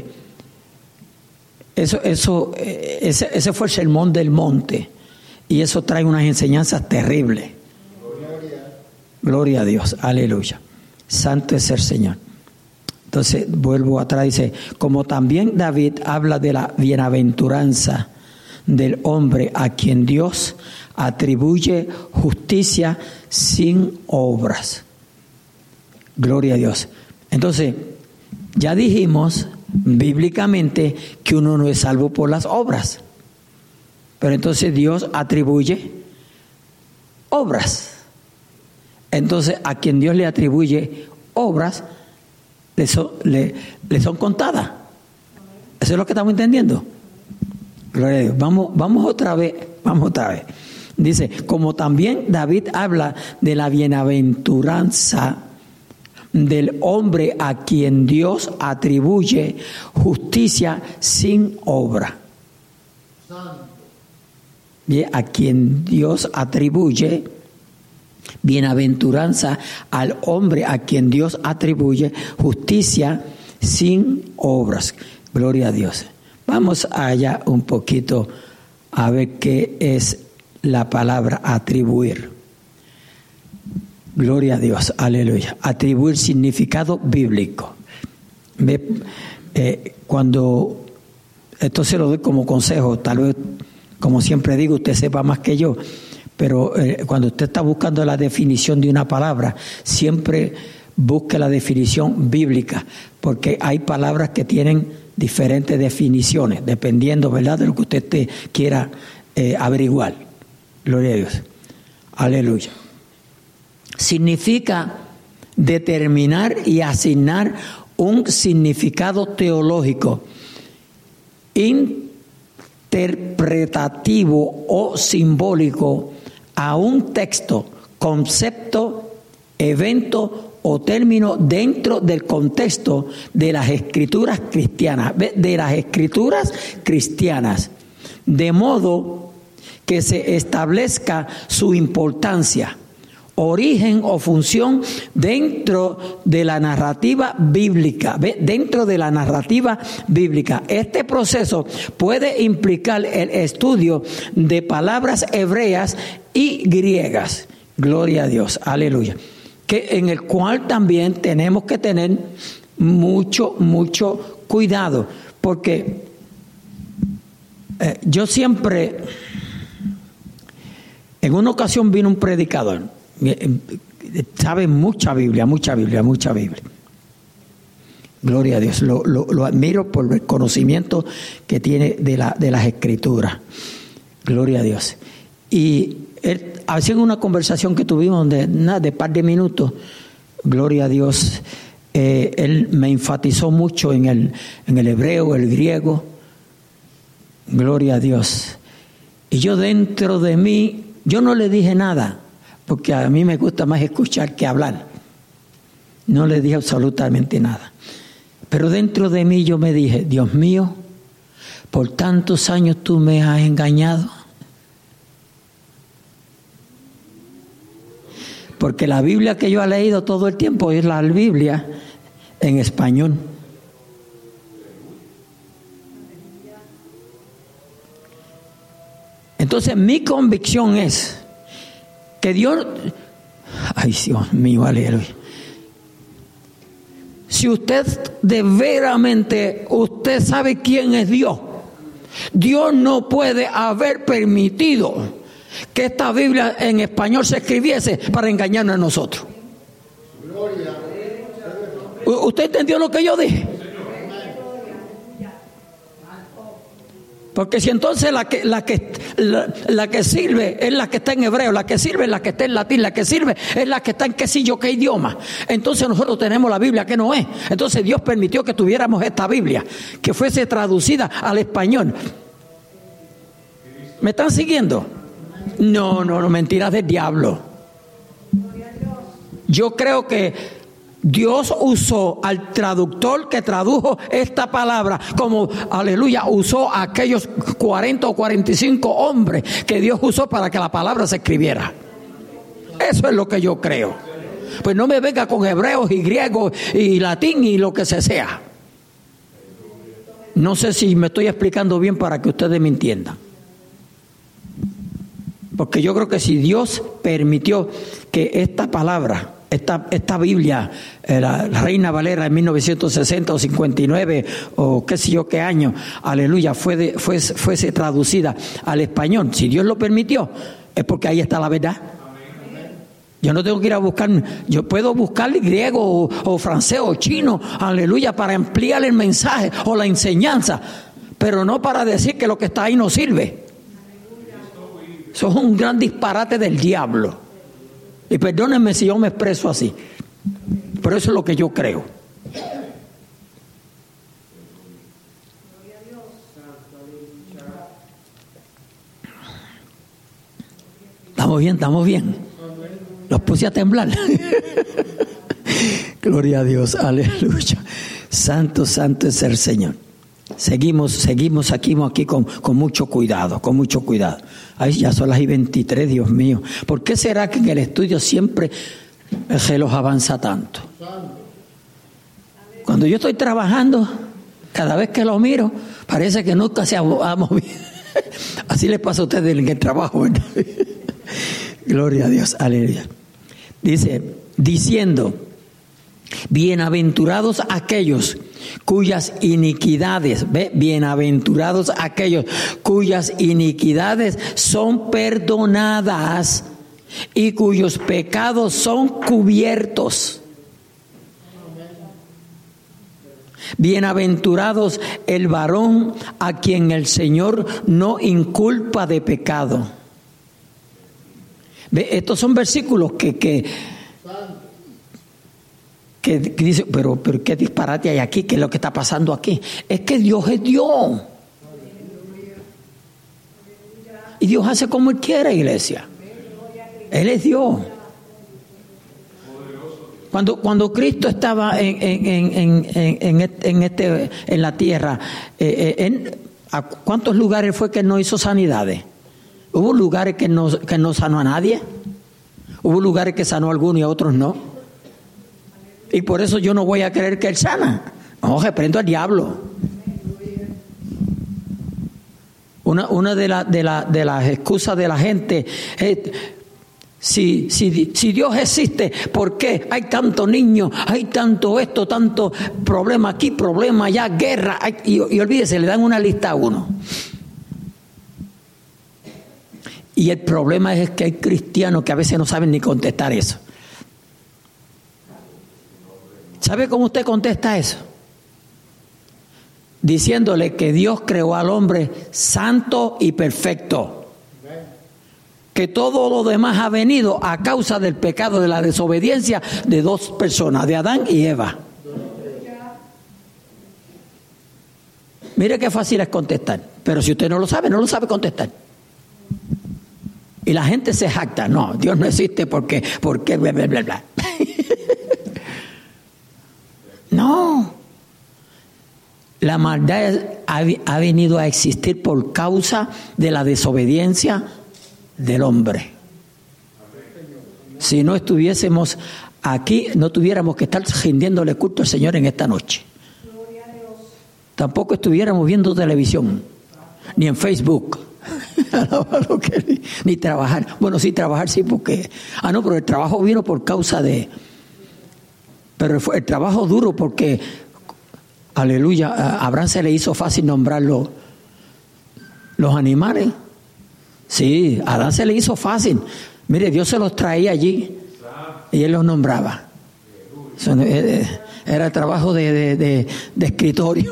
Speaker 1: ese fue el Sermón del Monte y eso trae unas enseñanzas terribles. Gloria a Dios. Aleluya. Santo es el Señor. Entonces vuelvo atrás, dice, como también David habla de la bienaventuranza del hombre a quien Dios atribuye justicia sin obras. Gloria a Dios. Entonces, ya dijimos bíblicamente que uno no es salvo por las obras, pero entonces Dios atribuye obras. Entonces, a quien Dios le atribuye obras, le son contadas. Eso es lo que estamos entendiendo. Gloria a Dios. Vamos otra vez. Dice, como también David habla de la bienaventuranza del hombre a quien Dios atribuye justicia sin obra. Y a quien Dios atribuye bienaventuranza al hombre a quien Dios atribuye justicia sin obras. Gloria a Dios. Vamos allá un poquito a ver qué es la palabra atribuir. Gloria a Dios, aleluya. Atribuir significado bíblico. Cuando esto se lo doy como consejo, tal vez, como siempre digo, usted sepa más que yo, pero cuando usted está buscando la definición de una palabra, siempre busque la definición bíblica, porque hay palabras que tienen diferentes definiciones, dependiendo, ¿verdad?, de lo que usted quiera averiguar. Gloria a Dios. Aleluya. Significa determinar y asignar un significado teológico, interpretativo o simbólico a un texto, concepto, evento o término dentro del contexto de las escrituras cristianas, de modo que se establezca su importancia, origen o función dentro de la narrativa bíblica. Dentro de la narrativa bíblica. Este proceso puede implicar el estudio de palabras hebreas y griegas. Gloria a Dios, aleluya. En el cual también tenemos que tener mucho cuidado, porque yo siempre, en una ocasión vino un predicador, sabe mucha Biblia. Gloria a Dios, lo admiro por el conocimiento que tiene de las escrituras. Gloria a Dios. Y él, haciendo una conversación que tuvimos de par de minutos, gloria a Dios, él me enfatizó mucho en el hebreo, el griego. Gloria a Dios. Y yo dentro de mí, yo no le dije nada, porque a mí me gusta más escuchar que hablar. No le dije absolutamente nada. Pero dentro de mí yo me dije, Dios mío, por tantos años tú me has engañado. Porque la Biblia que yo he leído todo el tiempo es la Biblia en español. Entonces mi convicción es que Dios, ay Dios mío, aleluya. Si usted de veramente, usted sabe quién es Dios, Dios no puede haber permitido que esta Biblia en español se escribiese para engañarnos a nosotros. ¿Usted entendió lo que yo dije? Porque si entonces la que sirve es la que está en hebreo, la que sirve es la que está en latín, la que sirve es la que está en qué sé yo qué idioma. Entonces nosotros tenemos la Biblia que no es. Entonces Dios permitió que tuviéramos esta Biblia, que fuese traducida al español. ¿Me están siguiendo? No, mentiras del diablo. Yo creo que Dios usó al traductor que tradujo esta palabra, como, aleluya, usó a aquellos 40 o 45 hombres que Dios usó para que la palabra se escribiera. Eso es lo que yo creo. Pues no me venga con hebreos y griegos y latín y lo que sea. No sé si me estoy explicando bien para que ustedes me entiendan. Porque yo creo que si Dios permitió que esta palabra, esta Biblia, la Reina Valera en 1960 o 59 o qué sé yo qué año, aleluya, fuese traducida al español, si Dios lo permitió, es porque ahí está la verdad. Yo no tengo que ir a buscar, yo puedo buscar griego o francés o chino, aleluya, para ampliar el mensaje o la enseñanza, pero no para decir que lo que está ahí no sirve. Eso es un gran disparate del diablo. Y perdónenme si yo me expreso así, pero eso es lo que yo creo. Estamos bien. Los puse a temblar. Gloria a Dios, aleluya. Santo es el Señor. Seguimos aquí con mucho cuidado, Ay, ya son las 23, Dios mío. ¿Por qué será que en el estudio siempre se los avanza tanto? Cuando yo estoy trabajando, cada vez que lo miro, parece que nunca se ha movido. Así les pasa a ustedes en el trabajo, ¿verdad? Gloria a Dios, aleluya. Dice, diciendo, bienaventurados aquellos cuyas iniquidades, bienaventurados aquellos cuyas iniquidades son perdonadas y cuyos pecados son cubiertos. Bienaventurados el varón a quien el Señor no inculpa de pecado. Estos son versículos que dice, pero qué disparate hay aquí, qué es lo que está pasando aquí. Es que Dios es Dios. Y Dios hace como Él quiere, iglesia. Él es Dios. Cuando Cristo estaba en la tierra, ¿a cuántos lugares fue que no hizo sanidades? ¿Hubo lugares que no sanó a nadie? ¿Hubo lugares que sanó a algunos y a otros no? Y por eso yo no voy a creer que Él sana. No, reprendo al diablo. Una de las excusas de la gente es, si Dios existe, ¿por qué hay tantos niños, hay tanto esto, tanto problema aquí, problema allá, guerra? Y olvídese, le dan una lista a uno. Y el problema es que hay cristianos que a veces no saben ni contestar eso. ¿Sabe cómo usted contesta eso? Diciéndole que Dios creó al hombre santo y perfecto. Que todo lo demás ha venido a causa del pecado, de la desobediencia de dos personas, de Adán y Eva. Mire qué fácil es contestar. Pero si usted no lo sabe contestar. Y la gente se jacta, no, Dios no existe porque bla, bla, bla, bla. No. La maldad ha venido a existir por causa de la desobediencia del hombre. Si no estuviésemos aquí, no tuviéramos que estar rindiéndole culto al Señor en esta noche. Tampoco estuviéramos viendo televisión, ni en Facebook, ni trabajar. Bueno, sí, trabajar sí, porque... no, pero el trabajo vino por causa de... Pero el trabajo duro porque, aleluya, a Abraham se le hizo fácil nombrar los animales. Sí, a Abraham se le hizo fácil. Mire, Dios se los traía allí y él los nombraba. Eso era el trabajo de escritorio.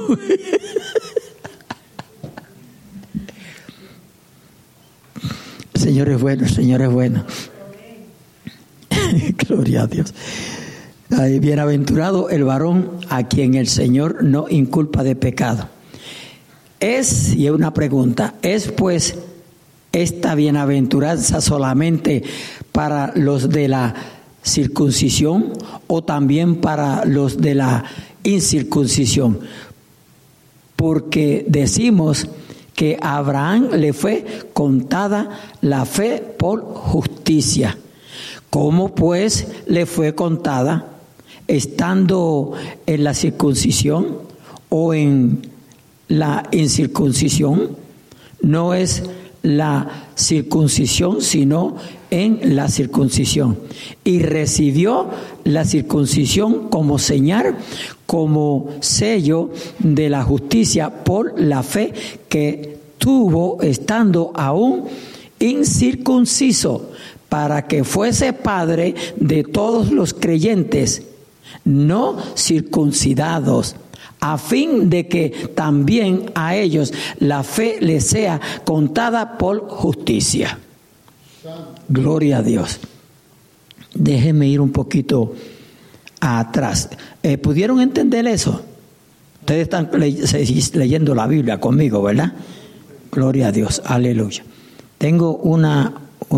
Speaker 1: El Señor es bueno, el Señor es bueno. Gloria a Dios. Ay, bienaventurado el varón a quien el Señor no inculpa de pecado. Y es una pregunta, ¿es pues esta bienaventuranza solamente para los de la circuncisión o también para los de la incircuncisión? Porque decimos que a Abraham le fue contada la fe por justicia. ¿Cómo pues le fue contada? ¿Estando en la circuncisión o en la incircuncisión? No es la circuncisión, sino en la circuncisión. Y recibió la circuncisión como señal, como sello de la justicia por la fe que tuvo estando aún incircunciso, para que fuese padre de todos los creyentes no circuncidados, a fin de que también a ellos la fe les sea contada por justicia. Gloria a Dios. Déjenme ir un poquito atrás. ¿Pudieron entender eso? Ustedes están leyendo la Biblia conmigo, ¿verdad? Gloria a Dios, aleluya. Tengo una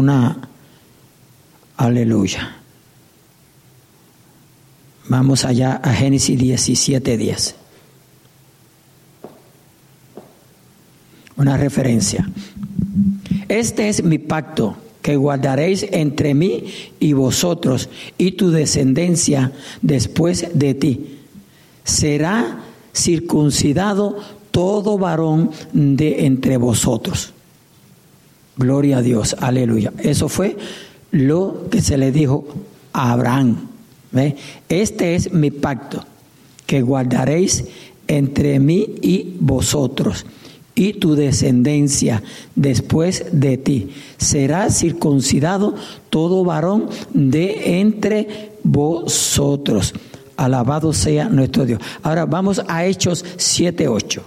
Speaker 1: aleluya. Vamos allá a Génesis 17:10. Una referencia. Este es mi pacto que guardaréis entre mí y vosotros y tu descendencia después de ti. Será circuncidado todo varón de entre vosotros. Gloria a Dios, aleluya. Eso fue lo que se le dijo a Abraham. ¿Ve? Este es mi pacto que guardaréis entre mí y vosotros y tu descendencia después de ti. Será circuncidado todo varón de entre vosotros. Alabado sea nuestro Dios. Ahora vamos a Hechos 7:8.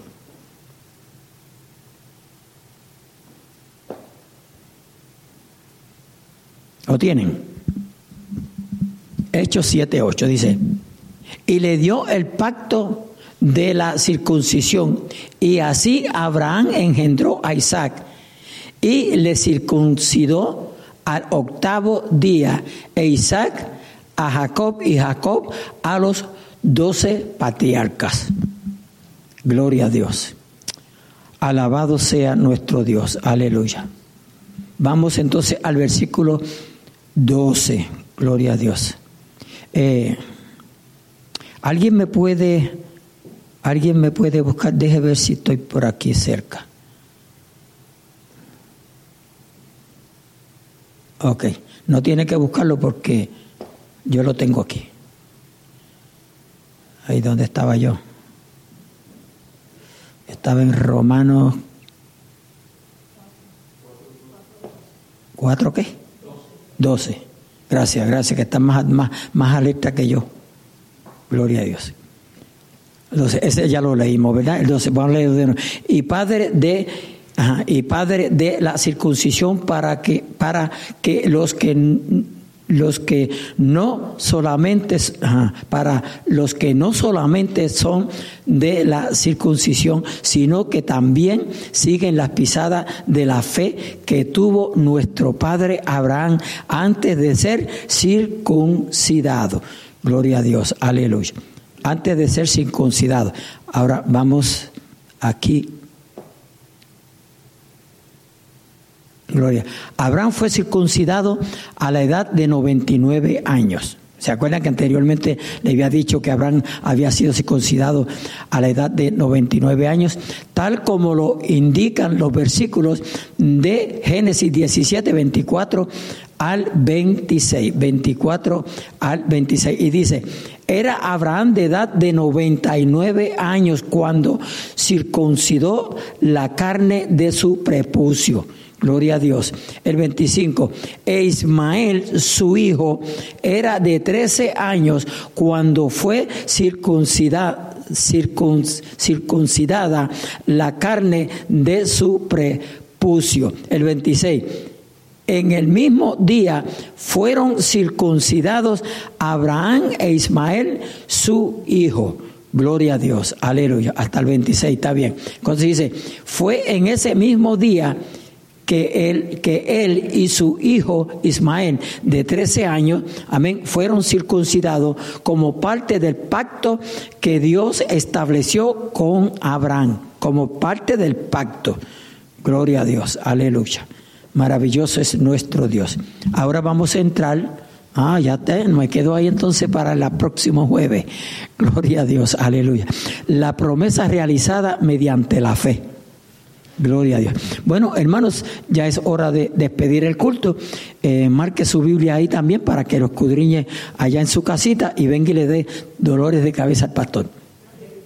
Speaker 1: ¿Lo tienen? Hechos 7:8 dice: y le dio el pacto de la circuncisión, y así Abraham engendró a Isaac, y le circuncidó al 8º día, e Isaac a Jacob, y Jacob a los 12 patriarcas. Gloria a Dios. Alabado sea nuestro Dios. Aleluya. Vamos entonces al versículo 12. Gloria a Dios. ¿Alguien me puede buscar? Deje ver si estoy por aquí cerca. Ok, no tiene que buscarlo porque yo lo tengo aquí. Ahí donde estaba yo. Estaba en Romanos 4, ¿qué? 12. Gracias, que está más alerta que yo. Gloria a Dios. Entonces, ese ya lo leímos, ¿verdad? Entonces, vamos a leer de nuevo. Y padre de la circuncisión para que los que para los que no solamente son de la circuncisión, sino que también siguen las pisadas de la fe que tuvo nuestro padre Abraham antes de ser circuncidado. Gloria a Dios, aleluya. Antes de ser circuncidado. Ahora vamos aquí. Gloria. Abraham fue circuncidado a la edad de 99 años. ¿Se acuerdan que anteriormente le había dicho que Abraham había sido circuncidado a la edad de 99 años? Tal como lo indican los versículos de Génesis 17, 24 al 26. 24 al 26. Y dice: era Abraham de edad de 99 años cuando circuncidó la carne de su prepucio. Gloria a Dios. El 25. E Ismael, su hijo, era de 13 años cuando fue circuncidada la carne de su prepucio. El 26. En el mismo día fueron circuncidados Abraham e Ismael, su hijo. Gloria a Dios. Aleluya. Hasta el 26 está bien. Entonces dice: fue en ese mismo día que él y su hijo Ismael, de 13 años, amén, fueron circuncidados como parte del pacto que Dios estableció con Abraham, como parte del pacto. Gloria a Dios, aleluya. Maravilloso es nuestro Dios. Ahora vamos a entrar, me quedo ahí entonces para el próximo jueves. Gloria a Dios, aleluya. La promesa realizada mediante la fe. Gloria a Dios. Bueno, hermanos, ya es hora de despedir el culto. Marque su Biblia ahí también para que lo escudriñe allá en su casita y venga y le dé dolores de cabeza al pastor.